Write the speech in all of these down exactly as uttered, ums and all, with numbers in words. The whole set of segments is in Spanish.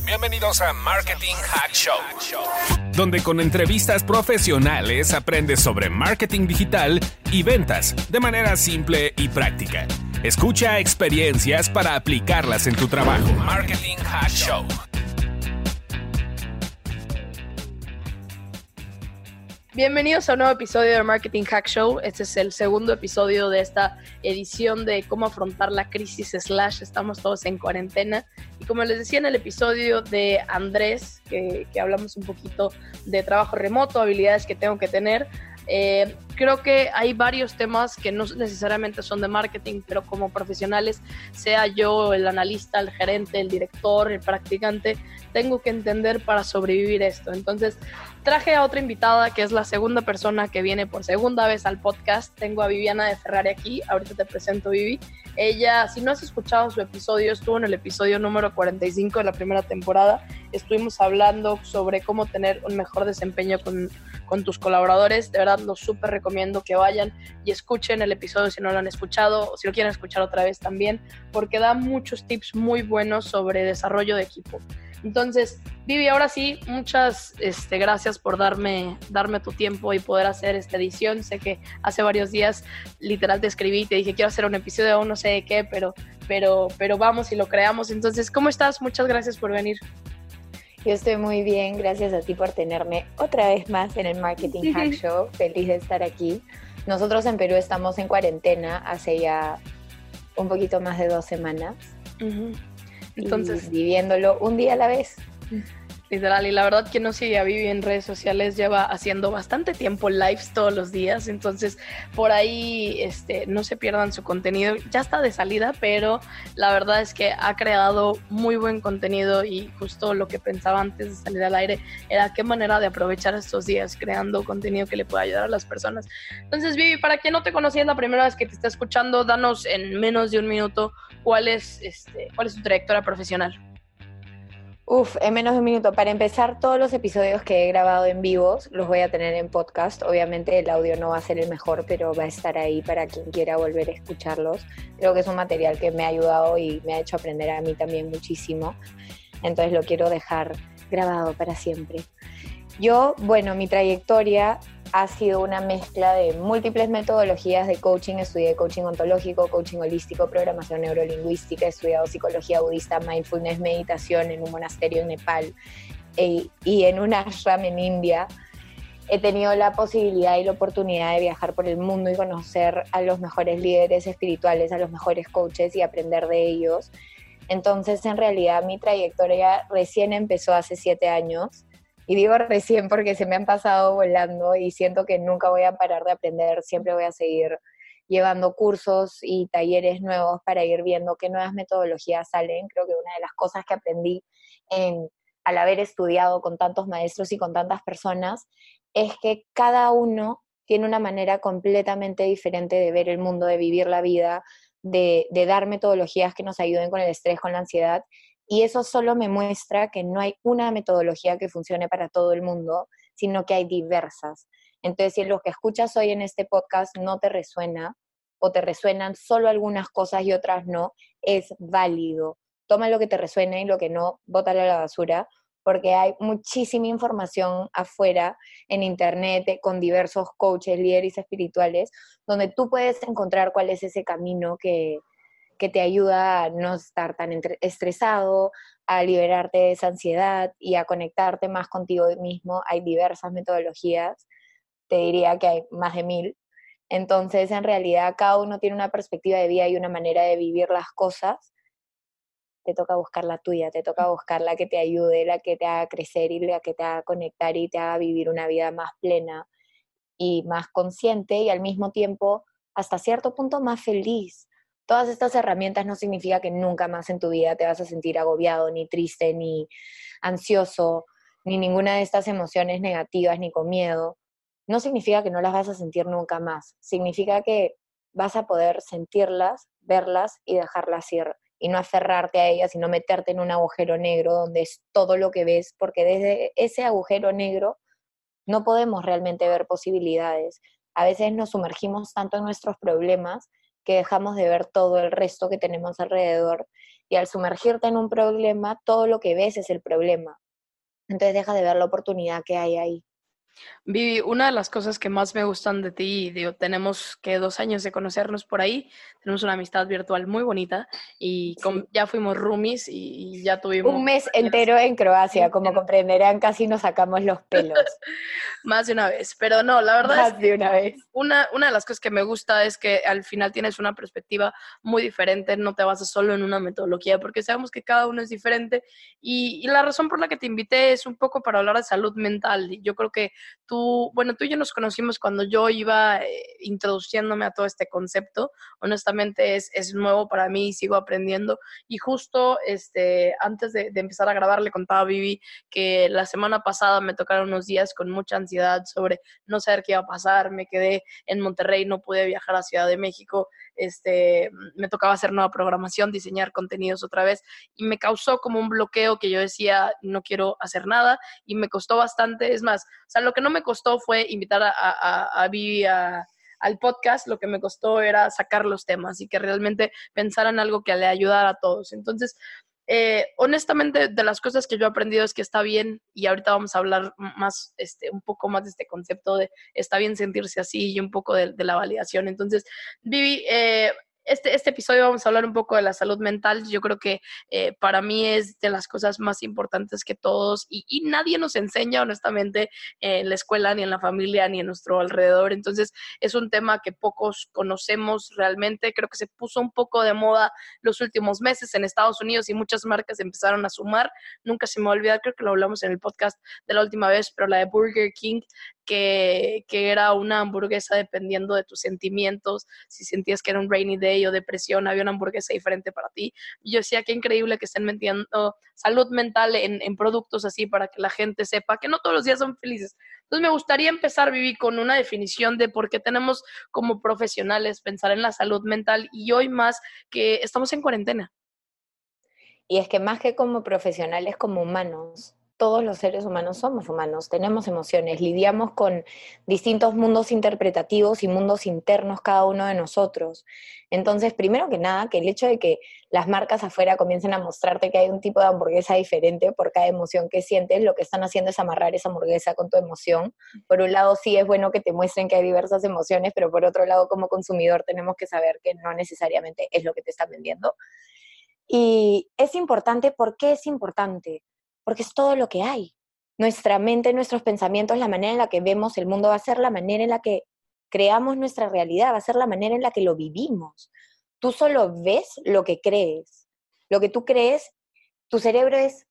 Bienvenidos a Marketing Hack Show, donde con entrevistas profesionales aprendes sobre marketing digital y ventas de manera simple y práctica. Escucha experiencias para aplicarlas en tu trabajo. Marketing Hack Show. Bienvenidos a un nuevo episodio de Marketing Hack Show. Este es el segundo episodio de esta edición de cómo afrontar la crisis slash estamos todos en cuarentena. Y como les decía en el episodio de Andrés, que, que hablamos un poquito de trabajo remoto, habilidades que tengo que tener, eh, creo que hay varios temas que no necesariamente son de marketing, pero como profesionales, sea yo el analista, el gerente, el director, el practicante, tengo que entender para sobrevivir esto. Entonces, traje a otra invitada que es la segunda persona que viene por segunda vez al podcast. Tengo a Viviana de Ferrari aquí. Ahorita te presento, Vivi. Ella, si no has escuchado su episodio, estuvo en el episodio número cuarenta y cinco de la primera temporada. Estuvimos hablando sobre cómo tener un mejor desempeño con, con tus colaboradores. De verdad, los súper recomiendo que vayan y escuchen el episodio si no lo han escuchado, o si lo quieren escuchar otra vez también, porque da muchos tips muy buenos sobre desarrollo de equipo. Entonces, Vivi, ahora sí, muchas este, gracias por darme, darme tu tiempo y poder hacer esta edición. Sé que hace varios días literal te escribí y te dije quiero hacer un episodio de aún no sé de qué, pero, pero, pero vamos y lo creamos. Entonces, ¿cómo estás? Muchas gracias por venir. Yo estoy muy bien, gracias a ti por tenerme otra vez más en el Marketing Hack Show. Feliz de estar aquí. Nosotros en Perú estamos en cuarentena hace ya un poquito más de dos semanas. Uh-huh. Entonces, y viviéndolo un día a la vez. Literal, y la verdad que no sigue a Vivi en redes sociales, lleva haciendo bastante tiempo lives todos los días, entonces por ahí este, no se pierdan su contenido, ya está de salida, pero la verdad es que ha creado muy buen contenido y justo lo que pensaba antes de salir al aire era qué manera de aprovechar estos días creando contenido que le pueda ayudar a las personas. Entonces, Vivi, para quien no te conocía, es la primera vez que te está escuchando, danos en menos de un minuto cuál es, este, cuál es tu trayectoria profesional. Uf, en menos de un minuto. Para empezar, todos los episodios que he grabado en vivos los voy a tener en podcast. Obviamente el audio no va a ser el mejor, pero va a estar ahí para quien quiera volver a escucharlos. Creo que es un material que me ha ayudado y me ha hecho aprender a mí también muchísimo. Entonces lo quiero dejar grabado para siempre. Yo, bueno, mi trayectoria ha sido una mezcla de múltiples metodologías de coaching. Estudié coaching ontológico, coaching holístico, programación neurolingüística, he estudiado psicología budista, mindfulness, meditación en un monasterio en Nepal e, y en un ashram en India. He tenido la posibilidad y la oportunidad de viajar por el mundo y conocer a los mejores líderes espirituales, a los mejores coaches y aprender de ellos. Entonces, en realidad, mi trayectoria recién empezó hace siete años. Y digo recién porque se me han pasado volando y siento que nunca voy a parar de aprender, siempre voy a seguir llevando cursos y talleres nuevos para ir viendo qué nuevas metodologías salen. Creo que una de las cosas que aprendí en, al haber estudiado con tantos maestros y con tantas personas es que cada uno tiene una manera completamente diferente de ver el mundo, de vivir la vida, de, de dar metodologías que nos ayuden con el estrés, con la ansiedad. Y eso solo me muestra que no hay una metodología que funcione para todo el mundo, sino que hay diversas. Entonces, si lo que escuchas hoy en este podcast no te resuena, o te resuenan solo algunas cosas y otras no, es válido. Toma lo que te resuene y lo que no, bótalo a la basura, porque hay muchísima información afuera en internet con diversos coaches, líderes espirituales, donde tú puedes encontrar cuál es ese camino que que te ayuda a no estar tan estresado, a liberarte de esa ansiedad y a conectarte más contigo mismo. Hay diversas metodologías, te diría que hay más de mil. Entonces, en realidad, cada uno tiene una perspectiva de vida y una manera de vivir las cosas. Te toca buscar la tuya, te toca buscar la que te ayude, la que te haga crecer y la que te haga conectar y te haga vivir una vida más plena y más consciente y al mismo tiempo, hasta cierto punto, más feliz. Todas estas herramientas no significa que nunca más en tu vida te vas a sentir agobiado, ni triste, ni ansioso, ni ninguna de estas emociones negativas, ni con miedo. No significa que no las vas a sentir nunca más. Significa que vas a poder sentirlas, verlas y dejarlas ir. Y no aferrarte a ellas, sino meterte en un agujero negro donde es todo lo que ves, porque desde ese agujero negro no podemos realmente ver posibilidades. A veces nos sumergimos tanto en nuestros problemas que dejamos de ver todo el resto que tenemos alrededor Y al sumergirte en un problema, todo lo que ves es el problema. Entonces dejas de ver la oportunidad que hay ahí. Vivi, una de las cosas que más me gustan de ti, digo, tenemos que dos años de conocernos por ahí, tenemos una amistad virtual muy bonita y con, Sí. ya fuimos roomies y, y ya tuvimos... Un mes entero en Croacia, como en- comprenderán, casi nos sacamos los pelos. más de una vez, pero no, la verdad es Más de una vez. Una, una de las cosas que me gusta es que al final tienes una perspectiva muy diferente, no te basas solo en una metodología, porque sabemos que cada uno es diferente y, y la razón por la que te invité es un poco para hablar de salud mental. Y yo creo que tú, bueno, tú y yo nos conocimos cuando yo iba eh, introduciéndome a todo este concepto. Honestamente es, es nuevo para mí y sigo aprendiendo. Y justo este, antes de, de empezar a grabar le contaba a Vivi que la semana pasada me tocaron unos días con mucha ansiedad sobre no saber qué iba a pasar, me quedé en Monterrey, no pude viajar a Ciudad de México, este, me tocaba hacer nueva programación, diseñar contenidos otra vez y me causó como un bloqueo que yo decía, no quiero hacer nada y me costó bastante, es más, o sea, lo que no me costó fue invitar a, a, a Vivi a al podcast, lo que me costó era sacar los temas y que realmente pensara en algo que le ayudara a todos. Entonces, eh, honestamente, de las cosas que yo he aprendido es que está bien, y ahorita vamos a hablar más, este, un poco más de este concepto de está bien sentirse así y un poco de, de la validación. Entonces, Vivi, eh, este, este episodio vamos a hablar un poco de la salud mental. Yo creo que eh, para mí es de las cosas más importantes que todos, y, y nadie nos enseña, honestamente, en la escuela, ni en la familia, ni en nuestro alrededor. Entonces, es un tema que pocos conocemos realmente. Creo que se puso un poco de moda los últimos meses en Estados Unidos y muchas marcas empezaron a sumar. Nunca se me va a olvidar, creo que lo hablamos en el podcast de la última vez, pero la de Burger King, que, que era una hamburguesa dependiendo de tus sentimientos, si sentías que era un rainy day o depresión, había una hamburguesa diferente para ti. Y yo decía, qué increíble que estén metiendo salud mental en, en productos así para que la gente sepa que no todos los días son felices. Entonces me gustaría empezar, Vivi, con una definición de por qué tenemos como profesionales pensar en la salud mental y hoy más que estamos en cuarentena. Y es que más que como profesionales, como humanos, todos los seres humanos somos humanos, tenemos emociones, lidiamos con distintos mundos interpretativos y mundos internos cada uno de nosotros. Entonces, primero que nada, que el hecho de que las marcas afuera comiencen a mostrarte que hay un tipo de hamburguesa diferente por cada emoción que sientes, lo que están haciendo es amarrar esa hamburguesa con tu emoción. Por un lado, sí es bueno que te muestren que hay diversas emociones, pero por otro lado, como consumidor, tenemos que saber que no necesariamente es lo que te están vendiendo. Y es importante, ¿por qué es importante? Porque es todo lo que hay. Nuestra mente, nuestros pensamientos, la manera en la que vemos el mundo va a ser la manera en la que creamos nuestra realidad, va a ser la manera en la que lo vivimos. Tú solo ves lo que crees. Lo que tú crees, tu cerebro es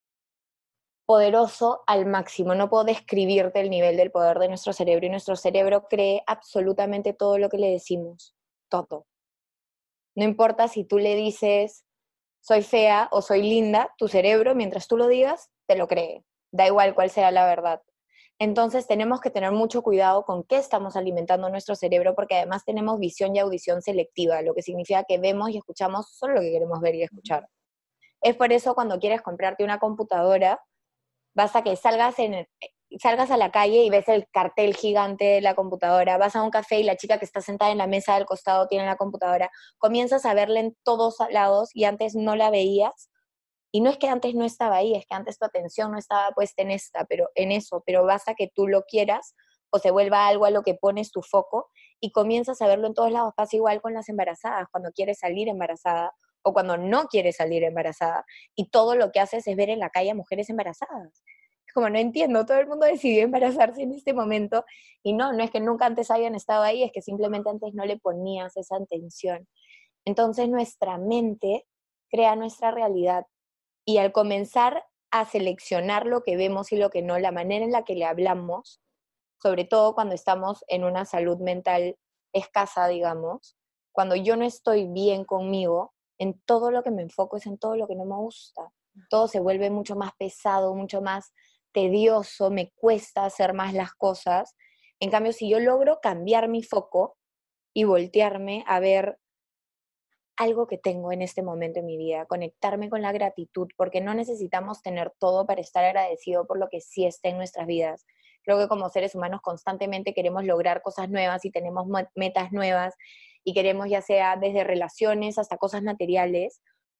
poderoso al máximo. No puedo describirte el nivel del poder de nuestro cerebro y nuestro cerebro cree absolutamente todo lo que le decimos. Todo. No importa si tú le dices soy fea o soy linda, tu cerebro, mientras tú lo digas, te lo cree. Da igual cuál sea la verdad. Entonces tenemos que tener mucho cuidado con qué estamos alimentando nuestro cerebro, porque además tenemos visión y audición selectiva, lo que significa que vemos y escuchamos solo lo que queremos ver y escuchar. Es por eso cuando quieres comprarte una computadora, basta que salgas en, salgas a la calle y ves el cartel gigante de la computadora, vas a un café y la chica que está sentada en la mesa del costado tiene la computadora, comienzas a verla en todos lados y antes no la veías, y no es que antes no estaba ahí, es que antes tu atención no estaba puesta en esta, pero en eso, pero basta que tú lo quieras o se vuelva algo a lo que pones tu foco y comienzas a verlo en todos lados. Pasa igual con las embarazadas, cuando quieres salir embarazada o cuando no quieres salir embarazada y todo lo que haces es ver en la calle a mujeres embarazadas. Como no entiendo, todo el mundo decidió embarazarse en este momento y no, no es que nunca antes hayan estado ahí, es que simplemente antes no le ponías esa atención. Entonces nuestra mente crea nuestra realidad y al comenzar a seleccionar lo que vemos y lo que no, la manera en la que le hablamos, sobre todo cuando estamos en una salud mental escasa, digamos, cuando yo no estoy bien conmigo, en todo lo que me enfoco es en todo lo que no me gusta. Todo se vuelve mucho más pesado, mucho más tedioso, me cuesta hacer más las cosas. En cambio, si yo logro cambiar mi foco y voltearme a ver algo que tengo en este momento en mi vida, conectarme con la gratitud, porque no necesitamos tener todo para estar agradecido por lo que sí está en nuestras vidas. Creo que como seres humanos constantemente queremos lograr cosas nuevas y tenemos metas nuevas y queremos ya sea desde relaciones hasta cosas materiales,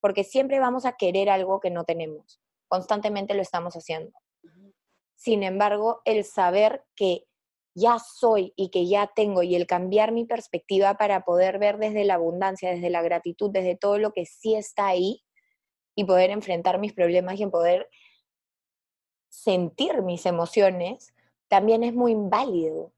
porque siempre vamos a querer algo que no tenemos. Constantemente lo estamos haciendo. Sin embargo, el saber que ya soy y que ya tengo y el cambiar mi perspectiva para poder ver desde la abundancia, desde la gratitud, desde todo lo que sí está ahí y poder enfrentar mis problemas y en poder sentir mis emociones, también es muy válido.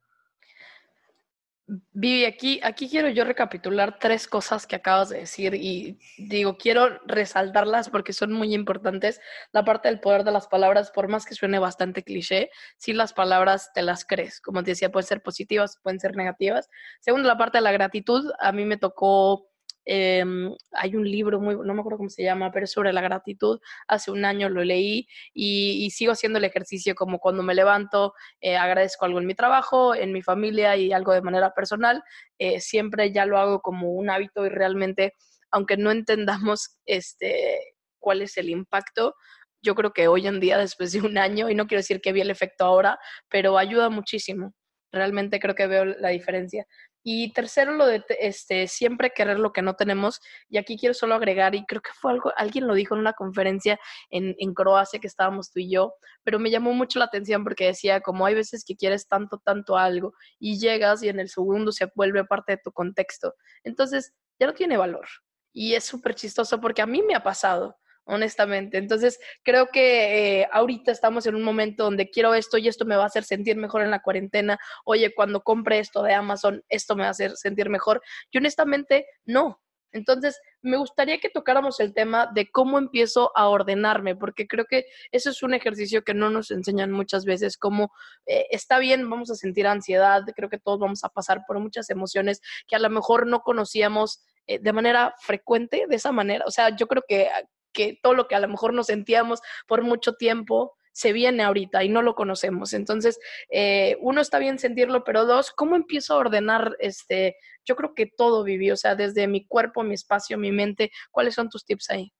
Vivi, aquí, aquí quiero yo recapitular tres cosas que acabas de decir y digo, quiero resaltarlas porque son muy importantes. La parte del poder de las palabras, por más que suene bastante cliché, si las palabras te las crees. Como te decía, pueden ser positivas, pueden ser negativas. Segundo, la parte de la gratitud. A mí me tocó, eh, hay un libro, muy, no me acuerdo cómo se llama, pero es sobre la gratitud. Hace un año lo leí y, y sigo haciendo el ejercicio como cuando me levanto. Eh, agradezco algo en mi trabajo, en mi familia y algo de manera personal. Eh, siempre ya lo hago como un hábito y realmente, aunque no entendamos este, cuál es el impacto, yo creo que hoy en día, después de un año, y no quiero decir que vi el efecto ahora, pero ayuda muchísimo. Realmente creo que veo la diferencia. Y tercero, lo de este, siempre querer lo que no tenemos. Y aquí quiero solo agregar, y creo que fue algo, alguien lo dijo en una conferencia en, en Croacia que estábamos tú y yo, pero me llamó mucho la atención porque decía, como hay veces que quieres tanto, tanto algo y llegas y en el segundo se vuelve parte de tu contexto. Entonces, ya no tiene valor. Y es súper chistoso porque a mí me ha pasado, honestamente. Entonces, creo que eh, ahorita estamos en un momento donde quiero esto y esto me va a hacer sentir mejor en la cuarentena. Oye, cuando compre esto de Amazon, esto me va a hacer sentir mejor. Y honestamente, no. Entonces, me gustaría que tocáramos el tema de cómo empiezo a ordenarme, porque creo que eso es un ejercicio que no nos enseñan muchas veces, como eh, está bien, vamos a sentir ansiedad, creo que todos vamos a pasar por muchas emociones que a lo mejor no conocíamos eh, de manera frecuente, de esa manera. O sea, yo creo que, que todo lo que a lo mejor nos sentíamos por mucho tiempo se viene ahorita y no lo conocemos. Entonces, eh, uno, está bien sentirlo, pero dos, ¿cómo empiezo a ordenar este? Yo creo que todo viví, o sea, desde mi cuerpo, mi espacio, mi mente. ¿Cuáles son tus tips ahí?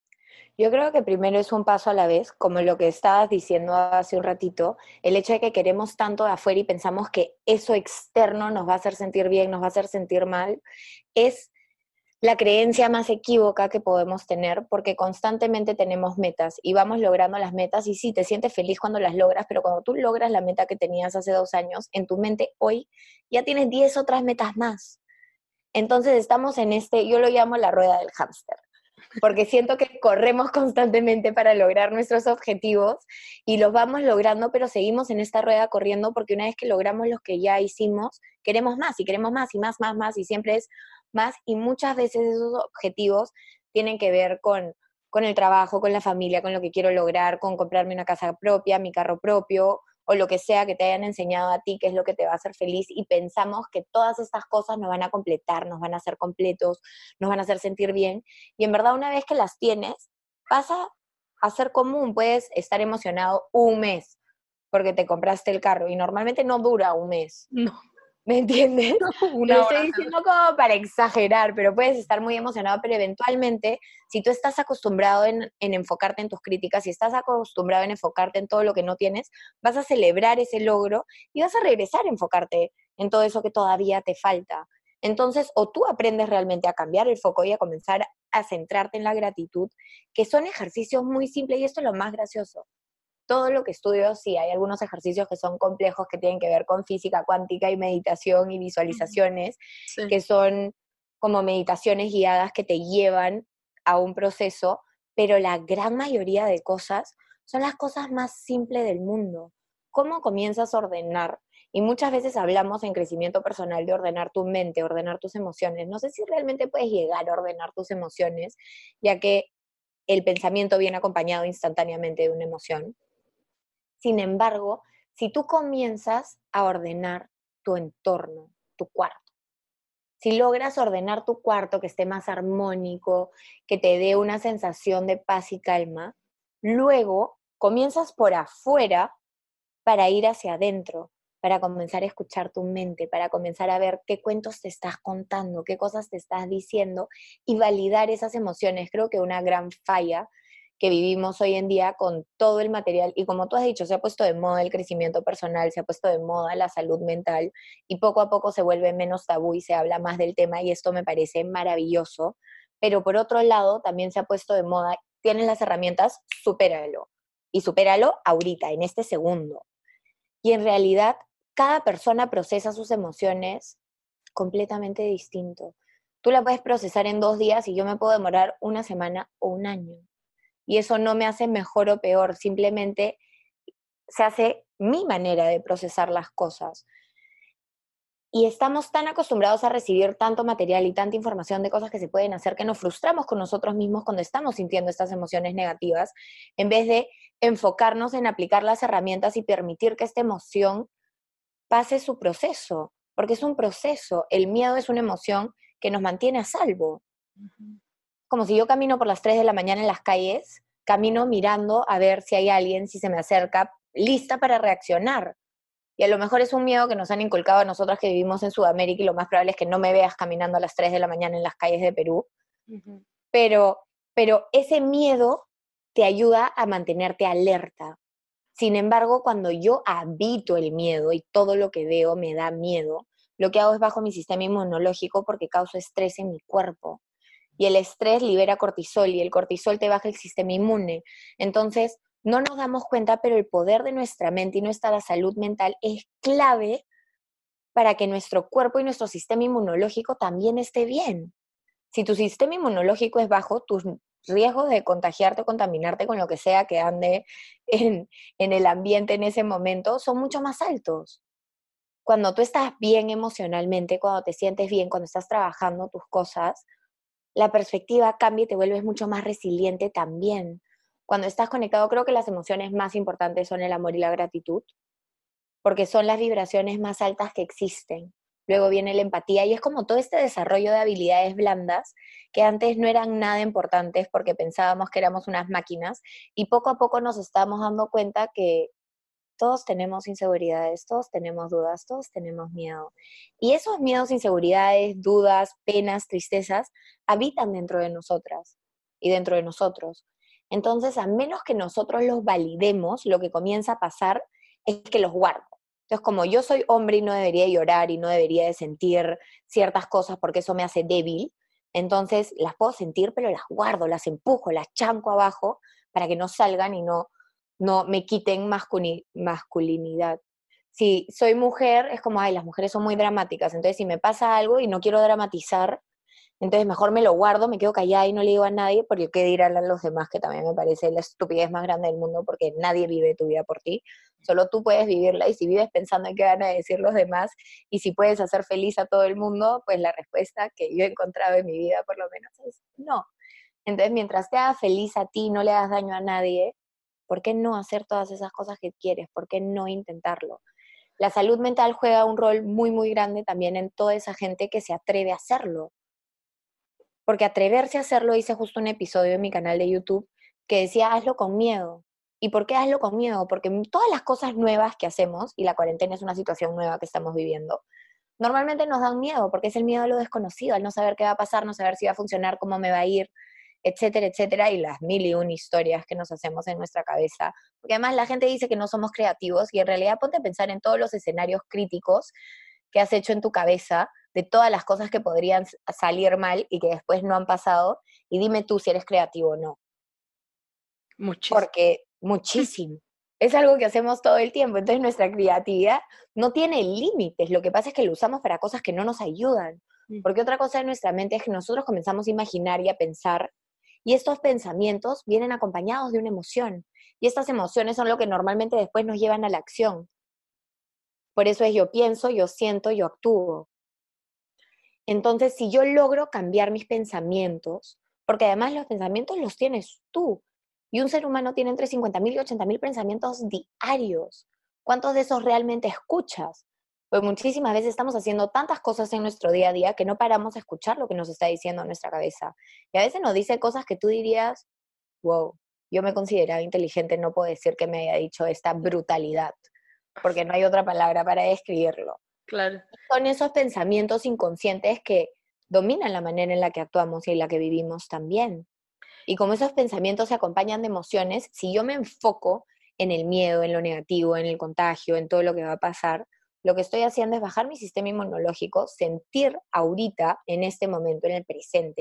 Yo creo que primero es un paso a la vez, como lo que estabas diciendo hace un ratito, el hecho de que queremos tanto de afuera y pensamos que eso externo nos va a hacer sentir bien, nos va a hacer sentir mal, es la creencia más equívoca que podemos tener, porque constantemente tenemos metas y vamos logrando las metas y sí, te sientes feliz cuando las logras, pero cuando tú logras la meta que tenías hace dos años, en tu mente hoy ya tienes diez otras metas más. Entonces estamos en este, yo lo llamo la rueda del hámster, porque siento que corremos constantemente para lograr nuestros objetivos y los vamos logrando, pero seguimos en esta rueda corriendo porque una vez que logramos los que ya hicimos, queremos más y queremos más y más, más, más y siempre es más y muchas veces esos objetivos tienen que ver con, con el trabajo, con la familia, con lo que quiero lograr, con comprarme una casa propia, mi carro propio o lo que sea que te hayan enseñado a ti, que es lo que te va a hacer feliz y pensamos que todas estas cosas nos van a completar, nos van a hacer completos, nos van a hacer sentir bien y en verdad una vez que las tienes, pasa a ser común, puedes estar emocionado un mes porque te compraste el carro y normalmente no dura un mes. No. ¿Me entiendes? Una Lo hora. estoy diciendo como para exagerar, pero puedes estar muy emocionado, pero eventualmente, si tú estás acostumbrado en, en enfocarte en tus críticas, si estás acostumbrado en enfocarte en todo lo que no tienes, vas a celebrar ese logro y vas a regresar a enfocarte en todo eso que todavía te falta. Entonces, o tú aprendes realmente a cambiar el foco y a comenzar a centrarte en la gratitud, que son ejercicios muy simples, y esto es lo más gracioso. Todo lo que estudio, sí, hay algunos ejercicios que son complejos, que tienen que ver con física cuántica y meditación y visualizaciones, Sí. que son como meditaciones guiadas que te llevan a un proceso, pero la gran mayoría de cosas son las cosas más simples del mundo. ¿Cómo comienzas a ordenar? Y muchas veces hablamos en crecimiento personal de ordenar tu mente, ordenar tus emociones. No sé si realmente puedes llegar a ordenar tus emociones, ya que el pensamiento viene acompañado instantáneamente de una emoción. Sin embargo, si tú comienzas a ordenar tu entorno, tu cuarto, si logras ordenar tu cuarto que esté más armónico, que te dé una sensación de paz y calma, luego comienzas por afuera para ir hacia adentro, para comenzar a escuchar tu mente, para comenzar a ver qué cuentos te estás contando, qué cosas te estás diciendo y validar esas emociones. Creo que una gran falla que vivimos hoy en día con todo el material, y como tú has dicho, se ha puesto de moda el crecimiento personal, se ha puesto de moda la salud mental, y poco a poco se vuelve menos tabú y se habla más del tema, y esto me parece maravilloso, pero por otro lado también se ha puesto de moda, tienes las herramientas, supéralo. Y supéralo ahorita, en este segundo. Y en realidad, cada persona procesa sus emociones completamente distinto. Tú la puedes procesar en dos días y yo me puedo demorar una semana o un año. Y eso no me hace mejor o peor, simplemente se hace mi manera de procesar las cosas. Y estamos tan acostumbrados a recibir tanto material y tanta información de cosas que se pueden hacer que nos frustramos con nosotros mismos cuando estamos sintiendo estas emociones negativas, en vez de enfocarnos en aplicar las herramientas y permitir que esta emoción pase su proceso, porque es un proceso. El miedo es una emoción que nos mantiene a salvo. Uh-huh. Como si yo camino por las tres de la mañana en las calles, camino mirando a ver si hay alguien, si se me acerca, lista para reaccionar. Y a lo mejor es un miedo que nos han inculcado a nosotras que vivimos en Sudamérica y lo más probable es que no me veas caminando a las tres de la mañana en las calles de Perú. Uh-huh. Pero, pero ese miedo te ayuda a mantenerte alerta. Sin embargo, cuando yo habito el miedo y todo lo que veo me da miedo, lo que hago es bajo mi sistema inmunológico porque causo estrés en mi cuerpo. Y el estrés libera cortisol y el cortisol te baja el sistema inmune. Entonces, no nos damos cuenta, pero el poder de nuestra mente y nuestra salud mental es clave para que nuestro cuerpo y nuestro sistema inmunológico también esté bien. Si tu sistema inmunológico es bajo, tus riesgos de contagiarte o contaminarte con lo que sea que ande en, en el ambiente en ese momento son mucho más altos. Cuando tú estás bien emocionalmente, cuando te sientes bien, cuando estás trabajando tus cosas, la perspectiva cambia y te vuelves mucho más resiliente también. Cuando estás conectado, creo que las emociones más importantes son el amor y la gratitud, porque son las vibraciones más altas que existen. Luego viene la empatía y es como todo este desarrollo de habilidades blandas que antes no eran nada importantes porque pensábamos que éramos unas máquinas y poco a poco nos estamos dando cuenta que todos tenemos inseguridades, todos tenemos dudas, todos tenemos miedo. Y esos miedos, inseguridades, dudas, penas, tristezas habitan dentro de nosotras y dentro de nosotros. Entonces, a menos que nosotros los validemos, lo que comienza a pasar es que los guardo. Entonces, como yo soy hombre y no debería llorar y no debería de sentir ciertas cosas porque eso me hace débil, entonces las puedo sentir, pero las guardo, las empujo, las chanco abajo para que no salgan y no, no me quiten masculi- masculinidad. Si soy mujer, es como, ay, las mujeres son muy dramáticas, entonces si me pasa algo y no quiero dramatizar, entonces mejor me lo guardo, me quedo callada y no le digo a nadie, porque qué dirán los demás, que también me parece la estupidez más grande del mundo, porque nadie vive tu vida por ti, solo tú puedes vivirla, y si vives pensando en qué van a decir los demás, y si puedes hacer feliz a todo el mundo, pues la respuesta que yo he encontrado en mi vida, por lo menos, es no. Entonces, mientras te hagas feliz a ti, no le hagas daño a nadie, ¿por qué no hacer todas esas cosas que quieres? ¿Por qué no intentarlo? La salud mental juega un rol muy, muy grande también en toda esa gente que se atreve a hacerlo. Porque atreverse a hacerlo, hice justo un episodio en mi canal de YouTube que decía, hazlo con miedo. ¿Y por qué hazlo con miedo? Porque todas las cosas nuevas que hacemos, y la cuarentena es una situación nueva que estamos viviendo, normalmente nos dan miedo, porque es el miedo a lo desconocido, al no saber qué va a pasar, no saber si va a funcionar, cómo me va a ir, etcétera, etcétera, y las mil y una historias que nos hacemos en nuestra cabeza. Porque además la gente dice que no somos creativos, y en realidad ponte a pensar en todos los escenarios críticos que has hecho en tu cabeza, de todas las cosas que podrían salir mal y que después no han pasado, y dime tú si eres creativo o no. Muchísimo. Porque muchísimo. Es algo que hacemos todo el tiempo, entonces nuestra creatividad no tiene límites, lo que pasa es que lo usamos para cosas que no nos ayudan, porque otra cosa de nuestra mente es que nosotros comenzamos a imaginar y a pensar, y estos pensamientos vienen acompañados de una emoción, y estas emociones son lo que normalmente después nos llevan a la acción. Por eso es yo pienso, yo siento, yo actúo. Entonces, si yo logro cambiar mis pensamientos, porque además los pensamientos los tienes tú, y un ser humano tiene entre cincuenta mil y ochenta mil pensamientos diarios. ¿Cuántos de esos realmente escuchas? Pues muchísimas veces estamos haciendo tantas cosas en nuestro día a día que no paramos a escuchar lo que nos está diciendo nuestra cabeza. Y a veces nos dice cosas que tú dirías, wow, yo me consideraba inteligente, no puedo decir que me haya dicho esta brutalidad, porque no hay otra palabra para describirlo. Claro. Son esos pensamientos inconscientes que dominan la manera en la que actuamos y en la que vivimos también. Y como esos pensamientos se acompañan de emociones, si yo me enfoco en el miedo, en lo negativo, en el contagio, en todo lo que va a pasar, lo que estoy haciendo es bajar mi sistema inmunológico, sentir ahorita, en este momento, en el presente,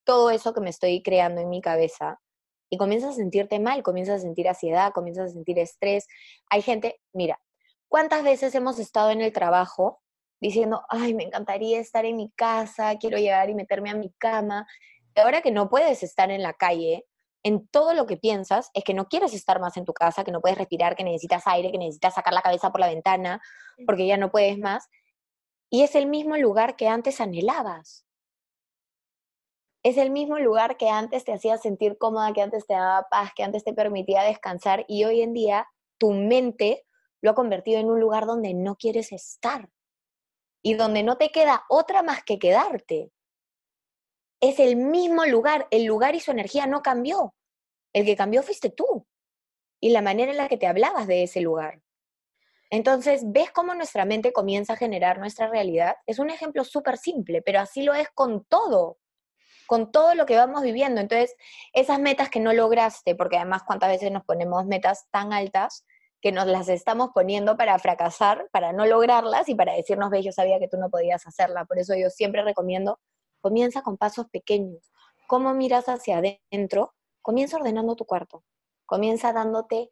todo eso que me estoy creando en mi cabeza y comienzas a sentirte mal, comienzas a sentir ansiedad, comienzas a sentir estrés. Hay gente, mira, ¿cuántas veces hemos estado en el trabajo diciendo, ay, me encantaría estar en mi casa, quiero llegar y meterme a mi cama? Y ahora que no puedes estar en la calle, en todo lo que piensas es que no quieres estar más en tu casa, que no puedes respirar, que necesitas aire, que necesitas sacar la cabeza por la ventana, porque ya no puedes más. Y es el mismo lugar que antes anhelabas. Es el mismo lugar que antes te hacía sentir cómoda, que antes te daba paz, que antes te permitía descansar, y hoy en día tu mente lo ha convertido en un lugar donde no quieres estar y donde no te queda otra más que quedarte. Es el mismo lugar, el lugar y su energía no cambió. El que cambió fuiste tú y la manera en la que te hablabas de ese lugar. Entonces, ¿ves cómo nuestra mente comienza a generar nuestra realidad? Es un ejemplo súper simple, pero así lo es con todo, con todo lo que vamos viviendo. Entonces, esas metas que no lograste, porque además cuántas veces nos ponemos metas tan altas que nos las estamos poniendo para fracasar, para no lograrlas y para decirnos, ve, yo sabía que tú no podías hacerla. Por eso yo siempre recomiendo, comienza con pasos pequeños. ¿Cómo miras hacia adentro? Comienza ordenando tu cuarto. Comienza dándote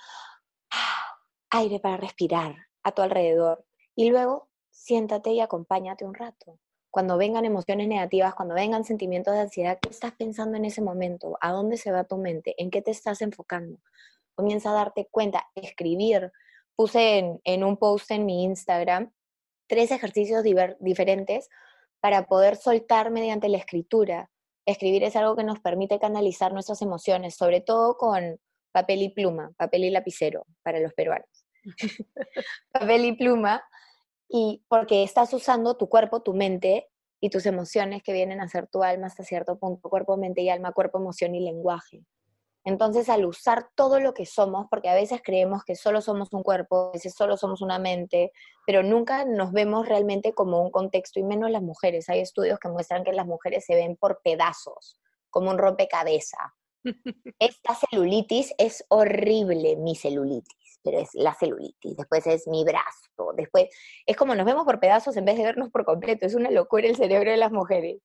aire para respirar a tu alrededor. Y luego, siéntate y acompáñate un rato. Cuando vengan emociones negativas, cuando vengan sentimientos de ansiedad, ¿qué estás pensando en ese momento? ¿A dónde se va tu mente? ¿En qué te estás enfocando? Comienza a darte cuenta, escribir. Puse en, en un post en mi Instagram tres ejercicios diver, diferentes para poder soltar mediante la escritura. Escribir es algo que nos permite canalizar nuestras emociones, sobre todo con papel y pluma, papel y lapicero para los peruanos. Papel y pluma, y porque estás usando tu cuerpo, tu mente y tus emociones que vienen a ser tu alma hasta cierto punto, cuerpo, mente y alma, cuerpo, emoción y lenguaje. Entonces, al usar todo lo que somos, porque a veces creemos que solo somos un cuerpo, a veces solo somos una mente, pero nunca nos vemos realmente como un contexto, y menos las mujeres. Hay estudios que muestran que las mujeres se ven por pedazos, como un rompecabezas. Esta celulitis es horrible, mi celulitis, pero es la celulitis, después es mi brazo, después es como nos vemos por pedazos en vez de vernos por completo. Es una locura el cerebro de las mujeres.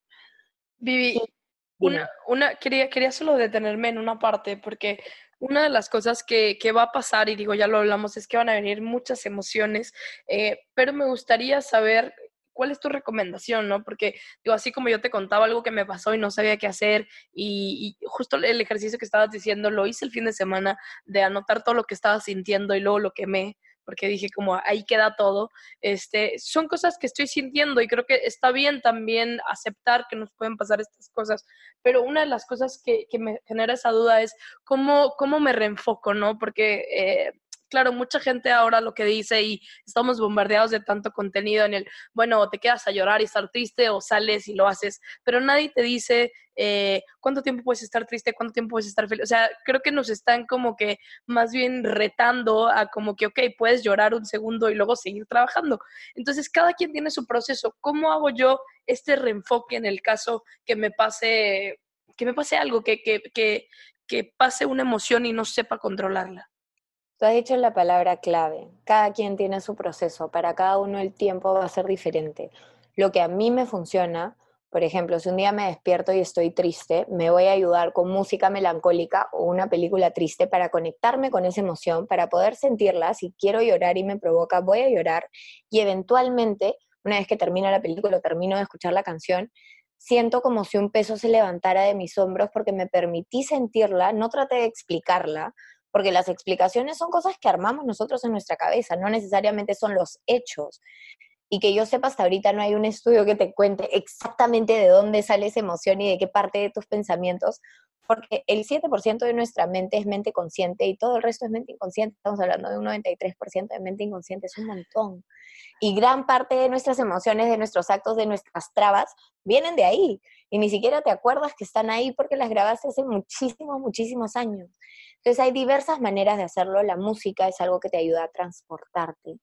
Vivi, una, una, quería, quería solo detenerme en una parte, porque una de las cosas que, que va a pasar, y digo, ya lo hablamos, es que van a venir muchas emociones, eh, pero me gustaría saber cuál es tu recomendación, ¿no? Porque, digo, así como yo te contaba algo que me pasó y no sabía qué hacer, y, y justo el ejercicio que estabas diciendo, lo hice el fin de semana, de anotar todo lo que estaba sintiendo y luego lo quemé, porque dije como ahí queda todo. Este, son cosas que estoy sintiendo y creo que está bien también aceptar que nos pueden pasar estas cosas, pero una de las cosas que, que me genera esa duda es cómo, cómo me reenfoco, ¿no? Porque, eh, claro, mucha gente ahora lo que dice, y estamos bombardeados de tanto contenido en el, bueno, te quedas a llorar y estar triste o sales y lo haces, pero nadie te dice eh, cuánto tiempo puedes estar triste, cuánto tiempo puedes estar feliz. O sea, creo que nos están como que más bien retando a como que, ok, puedes llorar un segundo y luego seguir trabajando. Entonces, cada quien tiene su proceso. ¿Cómo hago yo este reenfoque en el caso que me pase, que me pase algo, que, que, que, que pase una emoción y no sepa controlarla? Tú has dicho la palabra clave. Cada quien tiene su proceso. Para cada uno el tiempo va a ser diferente. Lo que a mí me funciona, por ejemplo, si un día me despierto y estoy triste, me voy a ayudar con música melancólica o una película triste para conectarme con esa emoción, para poder sentirla. Si quiero llorar y me provoca, voy a llorar, y eventualmente, una vez que termina la película o termino de escuchar la canción, siento como si un peso se levantara de mis hombros porque me permití sentirla, no traté de explicarla, porque las explicaciones son cosas que armamos nosotros en nuestra cabeza, no necesariamente son los hechos. Y que yo sepa, hasta ahorita no hay un estudio que te cuente exactamente de dónde sale esa emoción y de qué parte de tus pensamientos, porque el siete por ciento de nuestra mente es mente consciente y todo el resto es mente inconsciente. Estamos hablando de un noventa y tres por ciento de mente inconsciente, es un montón. Y gran parte de nuestras emociones, de nuestros actos, de nuestras trabas, vienen de ahí. Y ni siquiera te acuerdas que están ahí porque las grabaste hace muchísimos, muchísimos años. Entonces hay diversas maneras de hacerlo. La música es algo que te ayuda a transportarte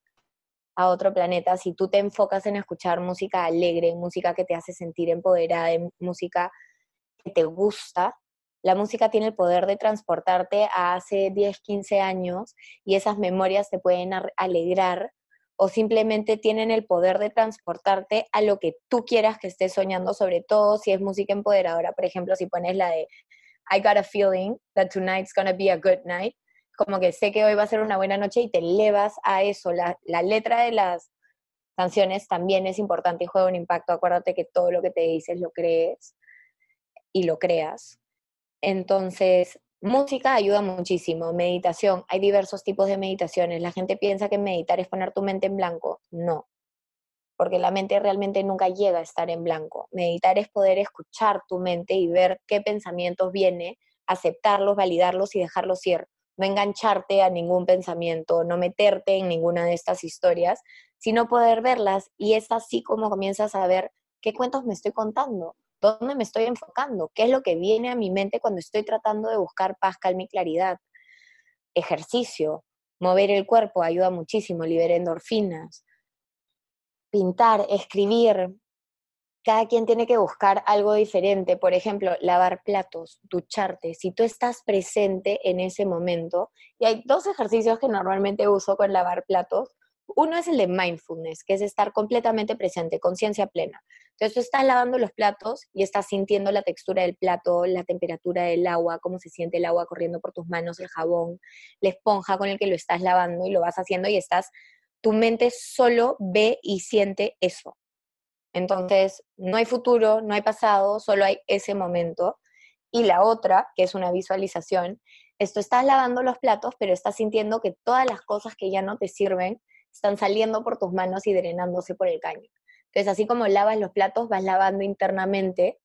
a otro planeta. Si tú te enfocas en escuchar música alegre, música que te hace sentir empoderada, música que te gusta, la música tiene el poder de transportarte a hace diez, quince años, y esas memorias te pueden alegrar o simplemente tienen el poder de transportarte a lo que tú quieras que estés soñando, sobre todo si es música empoderadora. Por ejemplo, si pones la de I got a feeling that tonight's gonna be a good night, como que sé que hoy va a ser una buena noche y te elevas a eso. La, la letra de las canciones también es importante y juega un impacto. Acuérdate que todo lo que te dices lo crees y lo creas. Entonces, música ayuda muchísimo. Meditación, hay diversos tipos de meditaciones. La gente piensa que meditar es poner tu mente en blanco. No, porque la mente realmente nunca llega a estar en blanco. Meditar es poder escuchar tu mente y ver qué pensamientos viene, aceptarlos, validarlos y dejarlos ir. No engancharte a ningún pensamiento, no meterte en ninguna de estas historias, sino poder verlas, y es así como comienzas a ver qué cuentos me estoy contando, dónde me estoy enfocando, qué es lo que viene a mi mente cuando estoy tratando de buscar paz, calma y claridad. Ejercicio, mover el cuerpo ayuda muchísimo, libera endorfinas. Pintar, escribir, cada quien tiene que buscar algo diferente. Por ejemplo, lavar platos, ducharte. Si tú estás presente en ese momento, y hay dos ejercicios que normalmente uso con lavar platos. Uno es el de mindfulness, que es estar completamente presente, conciencia plena. Entonces tú estás lavando los platos y estás sintiendo la textura del plato, la temperatura del agua, cómo se siente el agua corriendo por tus manos, el jabón, la esponja con el que lo estás lavando, y lo vas haciendo y estás, tu mente solo ve y siente eso. Entonces, no hay futuro, no hay pasado, solo hay ese momento. Y la otra, que es una visualización, es tú estás lavando los platos, pero estás sintiendo que todas las cosas que ya no te sirven están saliendo por tus manos y drenándose por el caño. Entonces, así como lavas los platos, vas lavando internamente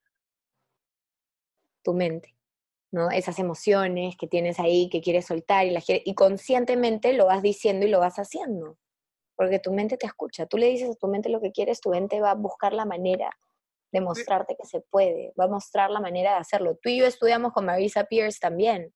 tu mente, ¿no? Esas emociones que tienes ahí, que quieres soltar, y, las quieres, y conscientemente lo vas diciendo y lo vas haciendo. Porque tu mente te escucha. Tú le dices a tu mente lo que quieres, tu mente va a buscar la manera de mostrarte que se puede, va a mostrar la manera de hacerlo. Tú y yo estudiamos con Marisa Peers también.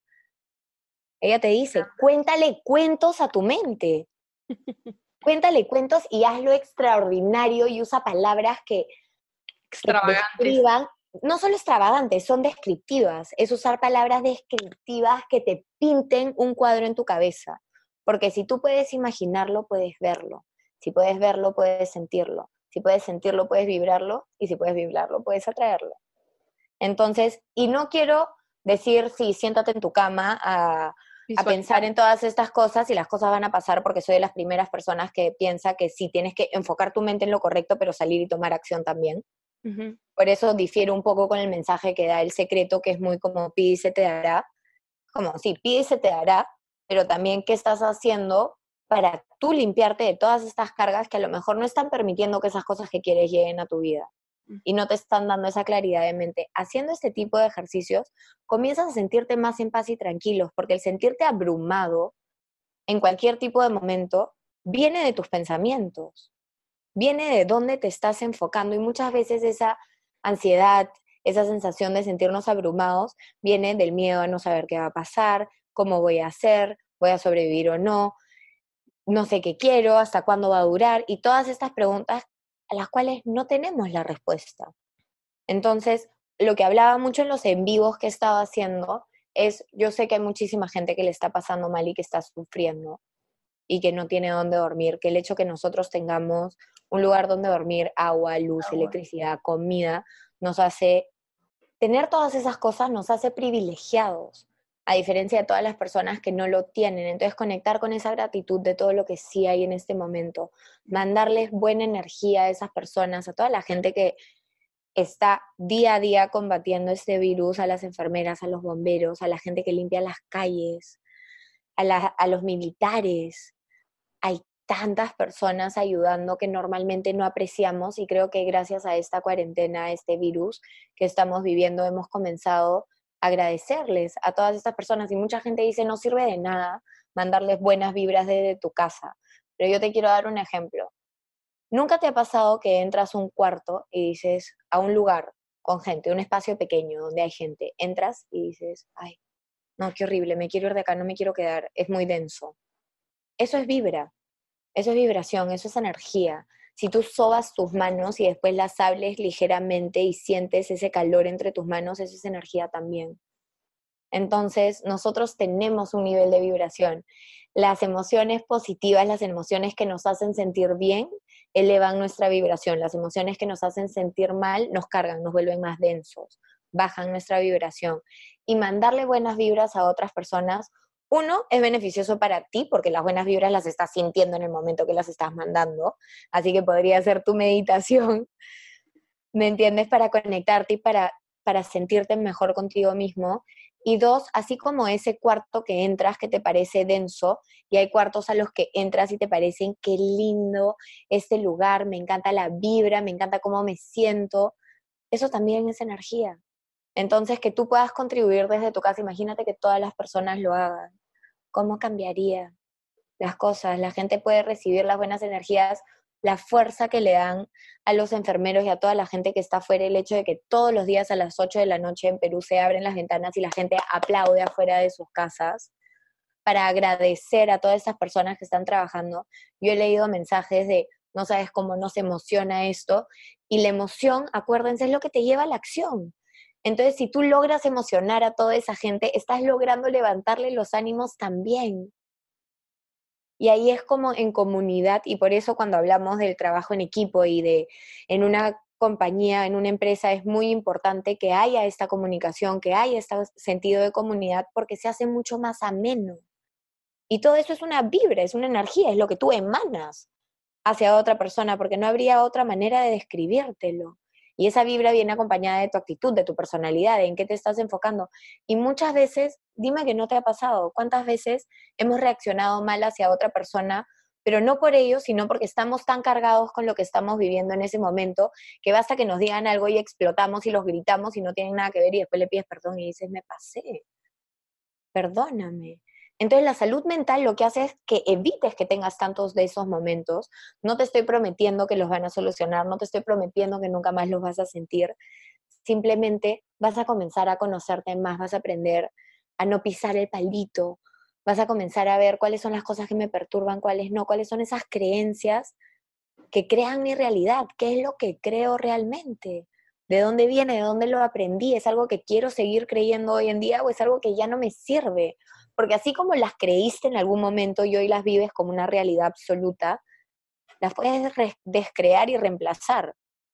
Ella te dice, cuéntale cuentos a tu mente. Cuéntale cuentos y hazlo extraordinario, y usa palabras que, que describan, no solo extravagantes, son descriptivas. Es usar palabras descriptivas que te pinten un cuadro en tu cabeza. Porque si tú puedes imaginarlo, puedes verlo. Si puedes verlo, puedes sentirlo. Si puedes sentirlo, puedes vibrarlo. Y si puedes vibrarlo, puedes atraerlo. Entonces, y no quiero decir, sí, siéntate en tu cama a, a pensar en todas estas cosas y las cosas van a pasar, porque soy de las primeras personas que piensa que sí, tienes que enfocar tu mente en lo correcto, pero salir y tomar acción también. Uh-huh. Por eso difiero un poco con el mensaje que da El Secreto, que es muy como pide y se te dará. Como, sí, pide y se te dará, pero también qué estás haciendo para tú limpiarte de todas estas cargas que a lo mejor no están permitiendo que esas cosas que quieres lleguen a tu vida y no te están dando esa claridad de mente. Haciendo este tipo de ejercicios, comienzas a sentirte más en paz y tranquilos, porque el sentirte abrumado en cualquier tipo de momento viene de tus pensamientos, viene de dónde te estás enfocando, y muchas veces esa ansiedad, esa sensación de sentirnos abrumados viene del miedo a no saber qué va a pasar, cómo voy a hacer, voy a sobrevivir o no, no sé qué quiero, hasta cuándo va a durar, y todas estas preguntas a las cuales no tenemos la respuesta. Entonces, lo que hablaba mucho en los en vivos que estaba haciendo es, yo sé que hay muchísima gente que le está pasando mal y que está sufriendo y que no tiene dónde dormir, que el hecho que nosotros tengamos un lugar donde dormir, agua, luz, agua, electricidad, comida, nos hace, tener todas esas cosas nos hace privilegiados, a diferencia de todas las personas que no lo tienen. Entonces, conectar con esa gratitud de todo lo que sí hay en este momento, mandarles buena energía a esas personas, a toda la gente que está día a día combatiendo este virus, a las enfermeras, a los bomberos, a la gente que limpia las calles, a, la, a los militares. Hay tantas personas ayudando que normalmente no apreciamos, y creo que gracias a esta cuarentena, a este virus que estamos viviendo, hemos comenzado a agradecerles a todas estas personas. Y mucha gente dice, no sirve de nada mandarles buenas vibras desde tu casa, pero yo te quiero dar un ejemplo. ¿Nunca te ha pasado que entras a un cuarto y dices, a un lugar con gente, un espacio pequeño donde hay gente, entras y dices, ay, no, qué horrible, me quiero ir de acá, no me quiero quedar, es muy denso? Eso es vibra, eso es vibración, eso es energía. Si tú sobas tus manos y después las hables ligeramente y sientes ese calor entre tus manos, eso es energía también. Entonces, nosotros tenemos un nivel de vibración. Las emociones positivas, las emociones que nos hacen sentir bien, elevan nuestra vibración. Las emociones que nos hacen sentir mal, nos cargan, nos vuelven más densos, bajan nuestra vibración. Y mandarle buenas vibras a otras personas, uno, es beneficioso para ti, porque las buenas vibras las estás sintiendo en el momento que las estás mandando. Así que podría ser tu meditación, ¿me entiendes? Para conectarte y para, para sentirte mejor contigo mismo. Y dos, así como ese cuarto que entras que te parece denso, y hay cuartos a los que entras y te parecen qué lindo este lugar, me encanta la vibra, me encanta cómo me siento, eso también es energía. Entonces, que tú puedas contribuir desde tu casa, imagínate que todas las personas lo hagan. ¿Cómo cambiaría las cosas? La gente puede recibir las buenas energías, la fuerza que le dan a los enfermeros y a toda la gente que está afuera, el hecho de que todos los días a las ocho de la noche en Perú se abren las ventanas y la gente aplaude afuera de sus casas para agradecer a todas esas personas que están trabajando. Yo he leído mensajes de, no sabes cómo nos emociona esto, y la emoción, acuérdense, es lo que te lleva a la acción. Entonces, si tú logras emocionar a toda esa gente, estás logrando levantarle los ánimos también. Y ahí es como en comunidad, y por eso cuando hablamos del trabajo en equipo y de en una compañía, en una empresa, es muy importante que haya esta comunicación, que haya este sentido de comunidad, porque se hace mucho más ameno. Y todo eso es una vibra, es una energía, es lo que tú emanas hacia otra persona, porque no habría otra manera de describírtelo. Y esa vibra viene acompañada de tu actitud, de tu personalidad, de en qué te estás enfocando. Y muchas veces, dime que no te ha pasado, ¿cuántas veces hemos reaccionado mal hacia otra persona, pero no por ello, sino porque estamos tan cargados con lo que estamos viviendo en ese momento, que basta que nos digan algo y explotamos y los gritamos y no tienen nada que ver, y después le pides perdón y dices, me pasé, perdóname. Entonces la salud mental lo que hace es que evites que tengas tantos de esos momentos. No te estoy prometiendo que los van a solucionar, no te estoy prometiendo que nunca más los vas a sentir. Simplemente vas a comenzar a conocerte más, vas a aprender a no pisar el palito, vas a comenzar a ver cuáles son las cosas que me perturban, cuáles no, cuáles son esas creencias que crean mi realidad, qué es lo que creo realmente, de dónde viene, de dónde lo aprendí, es algo que quiero seguir creyendo hoy en día o es algo que ya no me sirve. Porque así como las creíste en algún momento y hoy las vives como una realidad absoluta, las puedes re- descrear y reemplazar.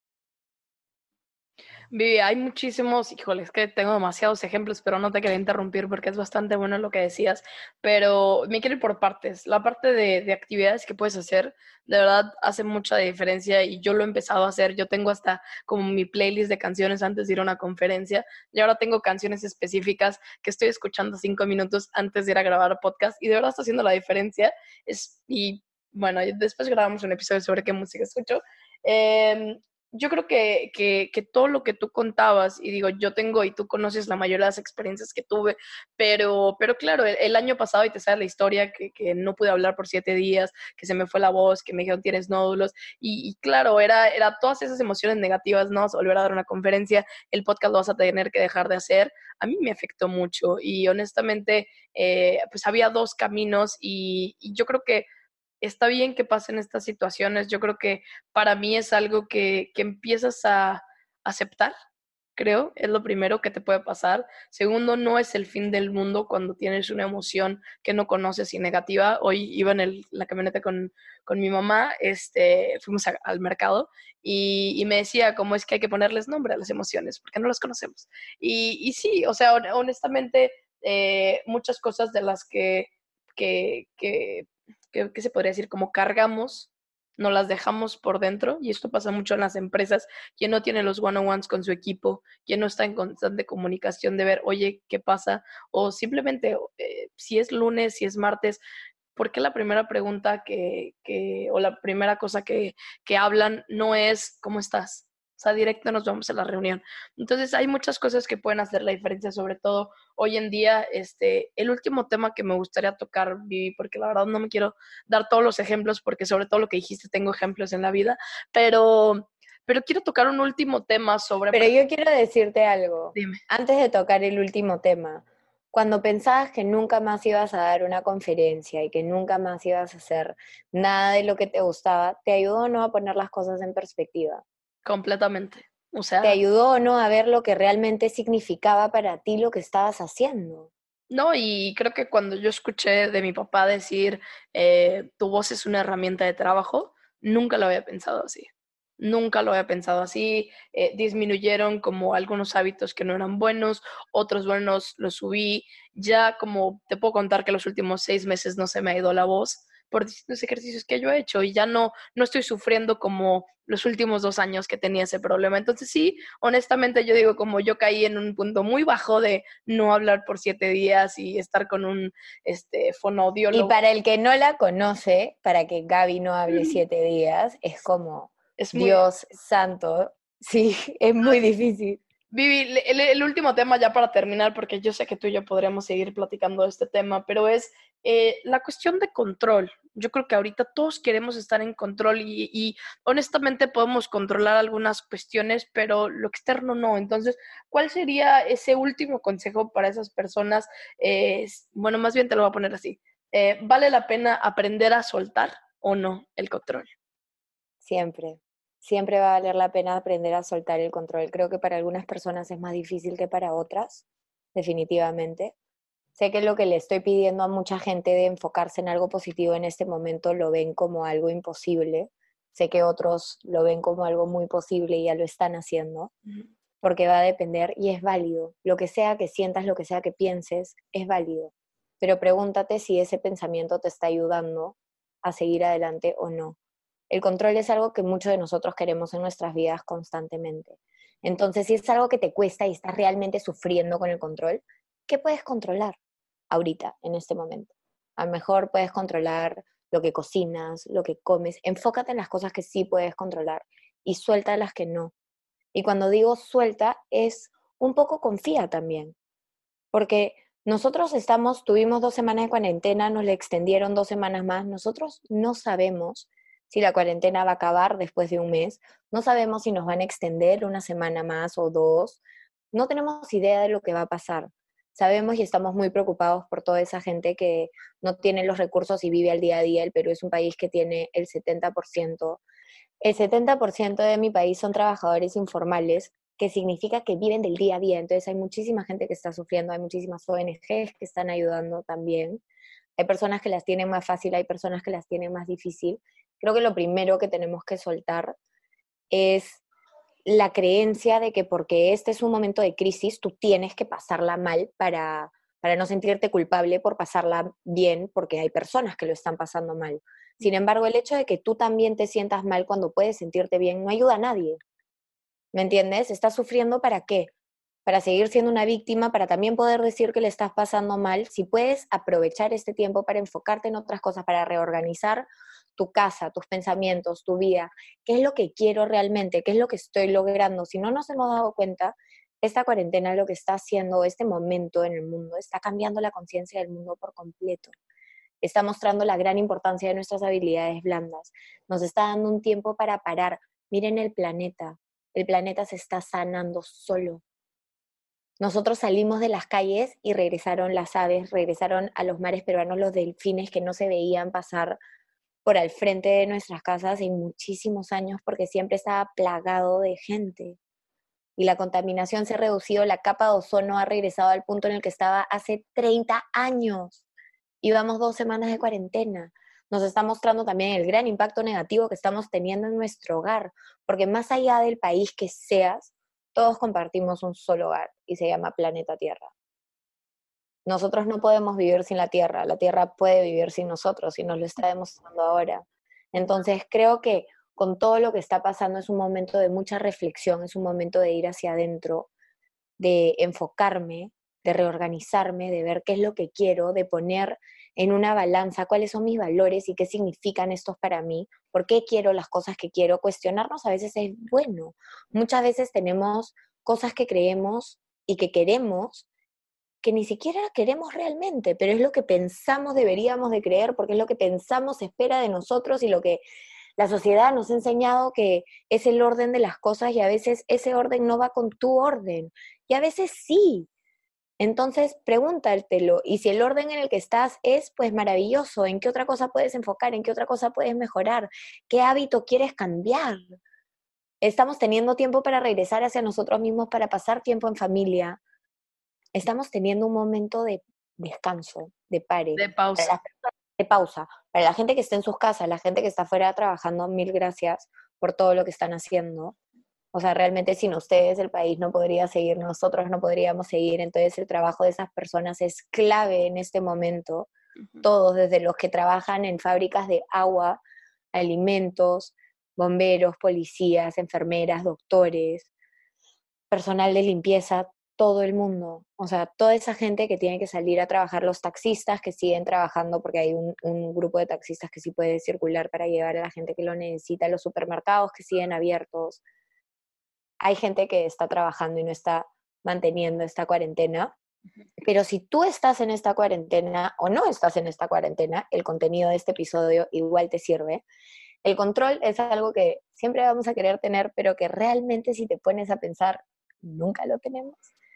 Vivi, hay muchísimos, híjole, es que tengo demasiados ejemplos, pero no te quería interrumpir porque es bastante bueno lo que decías, pero me quiero ir por partes. La parte de, de actividades que puedes hacer, de verdad, hace mucha diferencia y yo lo he empezado a hacer. Yo tengo hasta como mi playlist de canciones antes de ir a una conferencia y ahora tengo canciones específicas que estoy escuchando cinco minutos antes de ir a grabar podcast y de verdad está haciendo la diferencia. Es, y bueno, después grabamos un episodio sobre qué música escucho. Eh, yo creo que, que, que todo lo que tú contabas, y digo, yo tengo y tú conoces la mayoría de las experiencias que tuve, pero, pero claro, el, el año pasado, y te sabes la historia, que, que no pude hablar por siete días, que se me fue la voz, que me dijeron tienes nódulos, y, y claro, era, era todas esas emociones negativas, ¿no? Volver a dar una conferencia, el podcast lo vas a tener que dejar de hacer, a mí me afectó mucho, y honestamente, eh, pues había dos caminos, y, y yo creo que está bien que pasen estas situaciones. Yo creo que para mí es algo que, que empiezas a aceptar, creo, es lo primero que te puede pasar. Segundo, no es el fin del mundo cuando tienes una emoción que no conoces y negativa. Hoy iba en el, la camioneta con, con mi mamá, este, fuimos a, al mercado y, y, me decía cómo es que hay que ponerles nombre a las emociones, porque no las conocemos. Y, y sí, o sea, honestamente, eh, muchas cosas de las que, que, que que, que se podría decir, como cargamos, no las dejamos por dentro, y esto pasa mucho en las empresas, quien no tiene los one-on-ones con su equipo, quien no está en constante comunicación de ver, oye, ¿qué pasa? O simplemente, eh, si es lunes, si es martes, ¿por qué la primera pregunta que, que o la primera cosa que, que hablan no es ¿cómo estás? O sea, directo nos vamos a la reunión. Entonces, hay muchas cosas que pueden hacer la diferencia, sobre todo hoy en día. Este, el último tema que me gustaría tocar, Vivi, porque la verdad no me quiero dar todos los ejemplos, porque sobre todo lo que dijiste, tengo ejemplos en la vida, pero, pero quiero tocar un último tema sobre... Pero yo quiero decirte algo, Dime. antes de tocar el último tema. Cuando pensabas que nunca más ibas a dar una conferencia y que nunca más ibas a hacer nada de lo que te gustaba, ¿te ayudó o no a poner las cosas en perspectiva? Completamente. O ¿Te sea, ayudó o no a ver lo que realmente significaba para ti lo que estabas haciendo? no, y creo que cuando yo escuché de mi papá decir, eh, tu voz es una herramienta de trabajo, nunca lo había pensado así. Nunca lo había pensado así. Eh, disminuyeron como algunos hábitos que no eran buenos, otros buenos los subí. Ya como te puedo contar que los últimos seis meses no se me ha ido la voz por distintos ejercicios que yo he hecho y ya no, no estoy sufriendo como los últimos dos años que tenía ese problema. Entonces sí, honestamente yo digo como yo caí en un punto muy bajo de no hablar por siete días y estar con un este, Y fonoaudiólogo. para el que no la conoce, para que Gaby no hable siete días, es como, Es muy Dios santo, sí, es muy difícil. Vivi, el, el, último tema ya para terminar, porque yo sé que tú y yo podríamos seguir platicando de este tema, pero es eh, la cuestión de control. Yo creo que ahorita todos queremos estar en control y, y, honestamente podemos controlar algunas cuestiones, pero lo externo no. Entonces, ¿cuál sería ese último consejo para esas personas? Eh, bueno, más bien te lo voy a poner así. Eh, ¿Vale la pena aprender a soltar o no el control? Siempre, siempre va a valer la pena aprender a soltar el control. Creo que para algunas personas es más difícil que para otras, definitivamente. Sé que lo que le estoy pidiendo a mucha gente de enfocarse en algo positivo en este momento lo ven como algo imposible. Sé que otros lo ven como algo muy posible y ya lo están haciendo, porque va a depender y es válido. Lo que sea que sientas, lo que sea que pienses, es válido. Pero pregúntate si ese pensamiento te está ayudando a seguir adelante o no. El control es algo que muchos de nosotros queremos en nuestras vidas constantemente. Entonces, si es algo que te cuesta y estás realmente sufriendo con el control, ¿qué puedes controlar ahorita, en este momento? A lo mejor puedes controlar lo que cocinas, lo que comes. Enfócate en las cosas que sí puedes controlar y suelta las que no. Y cuando digo suelta, es un poco confía también, porque nosotros estamos, tuvimos dos semanas de cuarentena, nos le extendieron dos semanas más, nosotros no sabemos si la cuarentena va a acabar después de un mes, no sabemos si nos van a extender una semana más o dos, no tenemos idea de lo que va a pasar. Sabemos y estamos muy preocupados por toda esa gente que no tiene los recursos y vive al día a día. El Perú es un país que tiene el setenta por ciento el setenta por ciento de mi país son trabajadores informales, que significa que viven del día a día. Entonces hay muchísima gente que está sufriendo, hay muchísimas O N Ges que están ayudando también. Hay personas que las tienen más fácil, hay personas que las tienen más difícil. Creo que lo primero que tenemos que soltar es la creencia de que porque este es un momento de crisis, tú tienes que pasarla mal para, para no sentirte culpable por pasarla bien, porque hay personas que lo están pasando mal. Sin embargo, el hecho de que tú también te sientas mal cuando puedes sentirte bien no ayuda a nadie. ¿Me entiendes? ¿Estás sufriendo para qué? Para seguir siendo una víctima, para también poder decir que le estás pasando mal. Si puedes aprovechar este tiempo para enfocarte en otras cosas, para reorganizar tu casa, tus pensamientos, tu vida, qué es lo que quiero realmente, qué es lo que estoy logrando. Si no nos hemos dado cuenta, esta cuarentena lo que está haciendo, este momento en el mundo, está cambiando la conciencia del mundo por completo. Está mostrando la gran importancia de nuestras habilidades blandas. Nos está dando un tiempo para parar. Miren el planeta. El planeta se está sanando solo. Nosotros salimos de las calles y regresaron las aves, regresaron a los mares peruanos los delfines que no se veían pasar por al frente de nuestras casas en muchísimos años porque siempre estaba plagado de gente. Y la contaminación se ha reducido, la capa de ozono ha regresado al punto en el que estaba hace treinta años. Llevamos dos semanas de cuarentena. Nos está mostrando también el gran impacto negativo que estamos teniendo en nuestro hogar, porque más allá del país que seas, todos compartimos un solo hogar y se llama planeta Tierra. Nosotros no podemos vivir sin la Tierra, la Tierra puede vivir sin nosotros y nos lo está demostrando ahora. Entonces creo que con todo lo que está pasando es un momento de mucha reflexión, es un momento de ir hacia adentro, de enfocarme, de reorganizarme, de ver qué es lo que quiero, de poner en una balanza cuáles son mis valores y qué significan estos para mí, por qué quiero las cosas que quiero. Cuestionarnos a veces es bueno. Muchas veces tenemos cosas que creemos y que queremos que ni siquiera queremos realmente, pero es lo que pensamos deberíamos de creer, porque es lo que pensamos se espera de nosotros y lo que la sociedad nos ha enseñado que es el orden de las cosas y a veces ese orden no va con tu orden y a veces sí. Entonces pregúntatelo y si el orden en el que estás es pues maravilloso, ¿en qué otra cosa puedes enfocar? ¿En qué otra cosa puedes mejorar? ¿Qué hábito quieres cambiar? Estamos teniendo tiempo para regresar hacia nosotros mismos, para pasar tiempo en familia. Estamos teniendo un momento de descanso, de pare. De pausa. Para la, de pausa. Para la gente que está en sus casas, la gente que está afuera trabajando, mil gracias por todo lo que están haciendo. O sea, realmente sin ustedes el país no podría seguir, nosotros no podríamos seguir. Entonces el trabajo de esas personas es clave en este momento. Uh-huh. Todos, desde los que trabajan en fábricas de agua, alimentos, bomberos, policías, enfermeras, doctores, personal de limpieza, todo el mundo. O sea, toda esa gente que tiene que salir a trabajar, los taxistas que siguen trabajando, porque hay un, un grupo de taxistas que sí puede circular para llevar a la gente que lo necesita, los supermercados que siguen abiertos. Hay gente que está trabajando y no está manteniendo esta cuarentena, pero si tú estás en esta cuarentena o no estás en esta cuarentena, el contenido de este episodio igual te sirve. El control es algo que siempre vamos a querer tener, pero que realmente si te pones a pensar, nunca lo tenemos.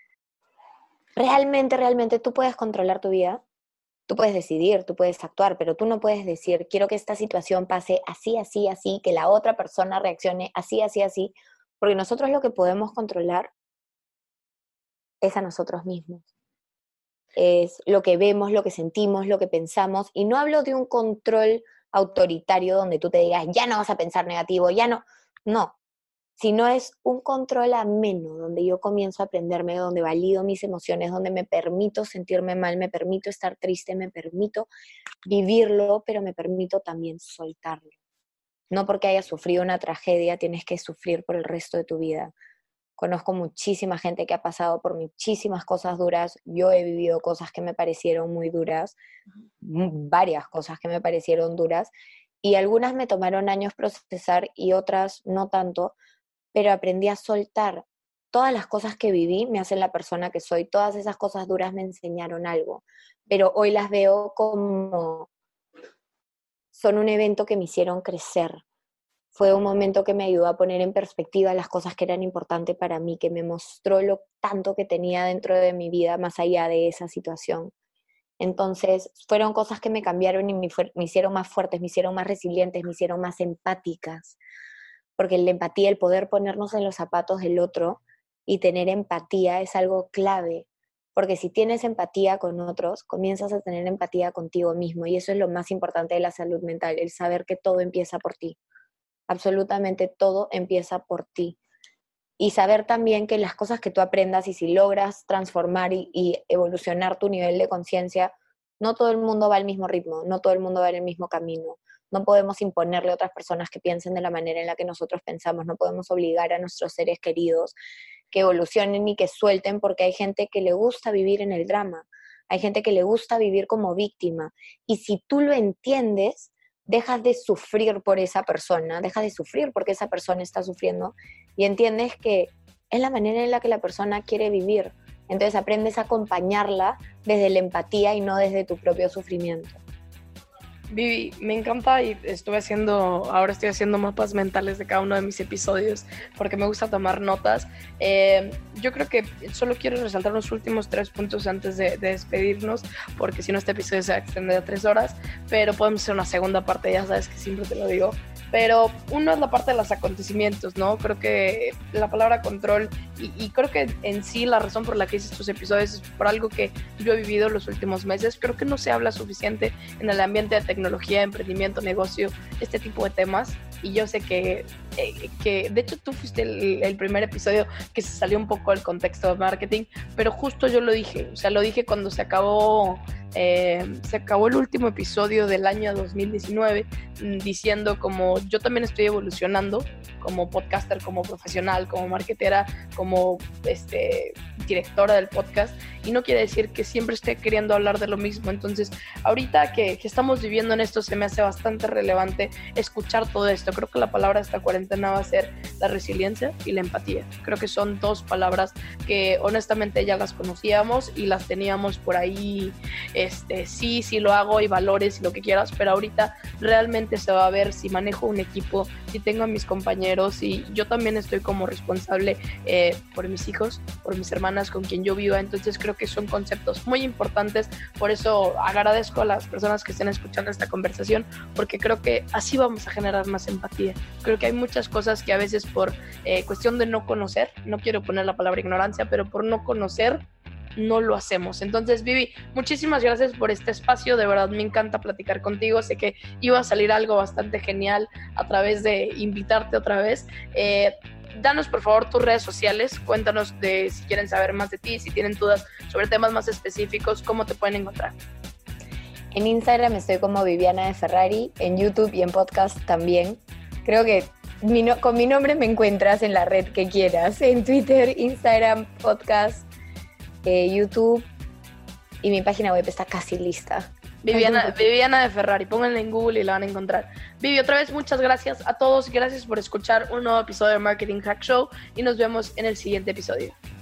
Realmente, realmente tú puedes controlar tu vida, tú puedes decidir, tú puedes actuar, pero tú no puedes decir, quiero que esta situación pase así, así, así, que la otra persona reaccione así, así, así, porque nosotros lo que podemos controlar es a nosotros mismos. Es lo que vemos, lo que sentimos, lo que pensamos, y no hablo de un control autoritario donde tú te digas, ya no vas a pensar negativo, ya no, no, sino es un control ameno, donde yo comienzo a aprenderme, donde valido mis emociones, donde me permito sentirme mal, me permito estar triste, me permito vivirlo, pero me permito también soltarlo. No porque hayas sufrido una tragedia tienes que sufrir por el resto de tu vida. Conozco muchísima gente que ha pasado por muchísimas cosas duras. Yo he vivido cosas que me parecieron muy duras, varias cosas que me parecieron duras, y algunas me tomaron años procesar y otras no tanto, pero aprendí a soltar. Todas las cosas que viví me hacen la persona que soy. Todas esas cosas duras me enseñaron algo, pero hoy las veo como son un evento que me hicieron crecer. Fue un momento que me ayudó a poner en perspectiva las cosas que eran importantes para mí, que me mostró lo tanto que tenía dentro de mi vida más allá de esa situación. Entonces, fueron cosas que me cambiaron y me, fue, me hicieron más fuertes, me hicieron más resilientes, me hicieron más empáticas. Porque la empatía, el poder ponernos en los zapatos del otro y tener empatía es algo clave. Porque si tienes empatía con otros, comienzas a tener empatía contigo mismo. Y eso es lo más importante de la salud mental, el saber que todo empieza por ti. Absolutamente todo empieza por ti. Y saber también que las cosas que tú aprendas y si logras transformar y, y evolucionar tu nivel de conciencia, no todo el mundo va al mismo ritmo, no todo el mundo va en el mismo camino. No podemos imponerle a otras personas que piensen de la manera en la que nosotros pensamos, no podemos obligar a nuestros seres queridos que evolucionen y que suelten, porque hay gente que le gusta vivir en el drama, hay gente que le gusta vivir como víctima, y si tú lo entiendes, dejas de sufrir por esa persona, dejas de sufrir porque esa persona está sufriendo y entiendes que es la manera en la que la persona quiere vivir. Entonces aprendes a acompañarla desde la empatía y no desde tu propio sufrimiento. Vivi, me encanta y estuve haciendo, ahora estoy haciendo mapas mentales de cada uno de mis episodios porque me gusta tomar notas. Eh, yo creo que solo quiero resaltar los últimos tres puntos antes de, de despedirnos, porque si no este episodio se va a extender a tres horas, pero podemos hacer una segunda parte, ya sabes que siempre te lo digo. Pero uno es la parte de los acontecimientos, ¿no? Creo que la palabra control, y, y creo que en sí la razón por la que hice estos episodios es por algo que yo he vivido los últimos meses. Creo que no se habla suficiente en el ambiente de tecnología, emprendimiento, negocio, este tipo de temas. Y yo sé que, eh, que de hecho tú fuiste el, el primer episodio que se salió un poco del contexto de marketing, pero justo yo lo dije, o sea, lo dije cuando se acabó, eh, se acabó el último episodio del año dos mil diecinueve, diciendo como yo también estoy evolucionando como podcaster, como profesional, como marketera, como este, directora del podcast, y no quiere decir que siempre esté queriendo hablar de lo mismo. Entonces, ahorita que, que estamos viviendo en esto, se me hace bastante relevante escuchar todo esto. Creo que la palabra de esta cuarentena va a ser la resiliencia y la empatía. Creo que son dos palabras que honestamente ya las conocíamos y las teníamos por ahí, este, sí, sí lo hago y valores y lo que quieras, pero ahorita realmente se va a ver si manejo un equipo, si tengo a mis compañeros, y yo también estoy como responsable eh, por mis hijos, por mis hermanas con quien yo viva. Entonces creo que son conceptos muy importantes. Por eso agradezco a las personas que estén escuchando esta conversación, porque creo que así vamos a generar más empatía. Creo que hay muchas cosas que a veces por eh, cuestión de no conocer, no quiero poner la palabra ignorancia, pero por no conocer, no lo hacemos. Entonces, Vivi, muchísimas gracias por este espacio, de verdad me encanta platicar contigo, sé que iba a salir algo bastante genial a través de invitarte otra vez. Eh, danos por favor tus redes sociales, cuéntanos de si quieren saber más de ti, si tienen dudas sobre temas más específicos, cómo te pueden encontrar. En Instagram estoy como Viviana de Ferrari, en YouTube y en podcast también. Creo que mi no- con mi nombre me encuentras en la red que quieras, en Twitter, Instagram, podcast, Eh, YouTube, y mi página web está casi lista. Viviana, Viviana de Ferrari, pónganla en Google y la van a encontrar. Vivi, otra vez muchas gracias a todos, gracias por escuchar un nuevo episodio de Marketing Hack Show y nos vemos en el siguiente episodio.